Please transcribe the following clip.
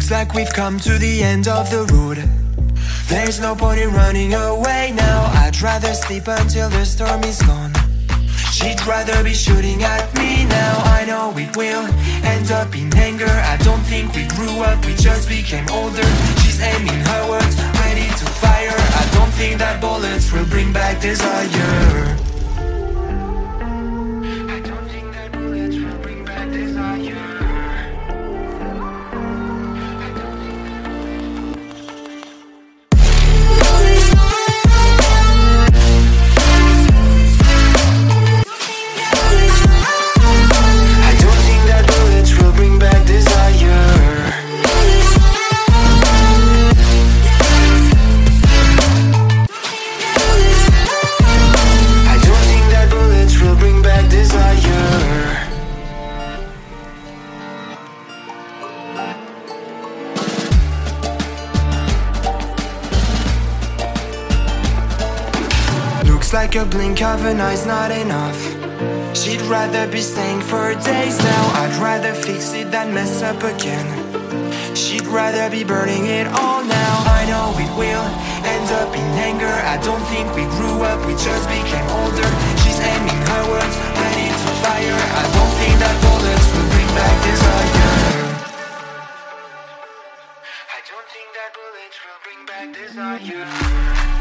Looks like we've come to the end of the road. There's no point in running away now. I'd rather sleep until the storm is gone. She'd rather be shooting at me now. I know it will end up in anger. I don't think we grew up, we just became older. She's aiming her words, ready to fire. I don't think that bullets will bring back desire. I don't think that bullets will bring back desire. Looks like a blink of an eye's not enough. She'd rather be staying for days now. I'd rather fix it than mess up again. She'd rather be burning it all now. I know it will end up in anger. I don't think we grew up, we just became older. She's aiming her words, ready to fire. I don't think that bullets will bring back desire. I don't think that bullets will bring back desire.